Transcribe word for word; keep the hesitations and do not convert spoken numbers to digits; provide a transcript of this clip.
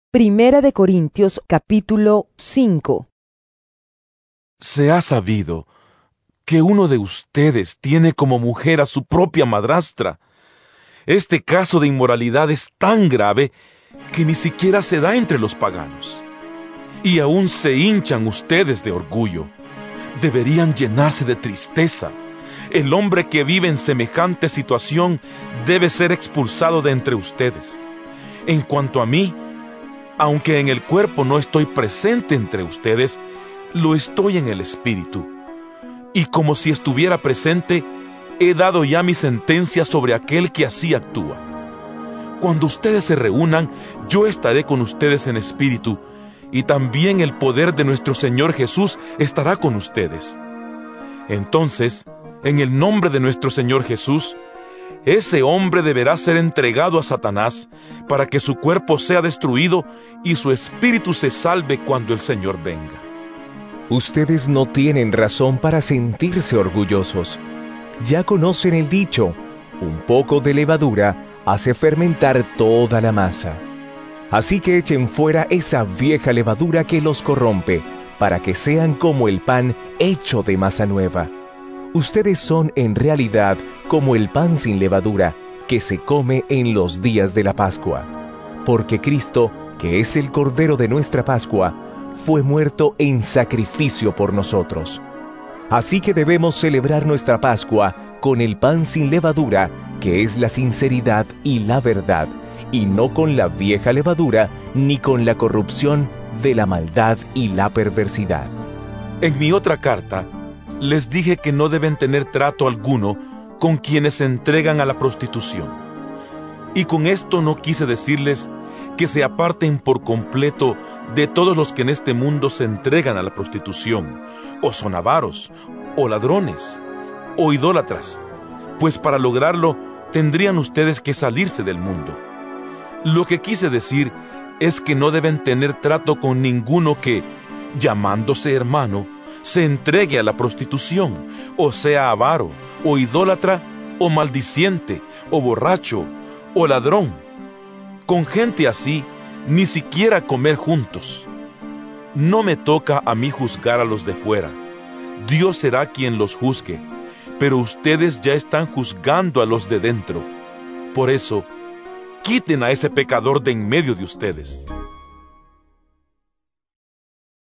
Primera de Corintios capítulo cinco. Se ha sabido que uno de ustedes tiene como mujer a su propia madrastra. Este caso de inmoralidad es tan grave que ni siquiera se da entre los paganos. Y aún se hinchan ustedes de orgullo. Deberían llenarse de tristeza. El hombre que vive en semejante situación debe ser expulsado de entre ustedes. En cuanto a mí, aunque en el cuerpo no estoy presente entre ustedes, lo estoy en el espíritu. Y como si estuviera presente, he dado ya mi sentencia sobre aquel que así actúa. Cuando ustedes se reúnan, yo estaré con ustedes en espíritu, y también el poder de nuestro Señor Jesús estará con ustedes. Entonces, en el nombre de nuestro Señor Jesús, ese hombre deberá ser entregado a Satanás para que su cuerpo sea destruido y su espíritu se salve cuando el Señor venga. Ustedes no tienen razón para sentirse orgullosos. Ya conocen el dicho, un poco de levadura hace fermentar toda la masa. Así que echen fuera esa vieja levadura que los corrompe, para que sean como el pan hecho de masa nueva. Ustedes son en realidad como el pan sin levadura, que se come en los días de la Pascua. Porque Cristo, que es el Cordero de nuestra Pascua, fue muerto en sacrificio por nosotros. Así que debemos celebrar nuestra Pascua con el pan sin levadura, que es la sinceridad y la verdad, y no con la vieja levadura, ni con la corrupción de la maldad y la perversidad. En mi otra carta, les dije que no deben tener trato alguno con quienes se entregan a la prostitución. Y con esto no quise decirles que se aparten por completo de todos los que en este mundo se entregan a la prostitución, o son avaros, o ladrones, o idólatras, pues para lograrlo tendrían ustedes que salirse del mundo. Lo que quise decir es que no deben tener trato con ninguno que, llamándose hermano, se entregue a la prostitución, o sea avaro, o idólatra, o maldiciente, o borracho, o ladrón. Con gente así, ni siquiera comer juntos. No me toca a mí juzgar a los de fuera. Dios será quien los juzgue, pero ustedes ya están juzgando a los de dentro. Por eso, quiten a ese pecador de en medio de ustedes.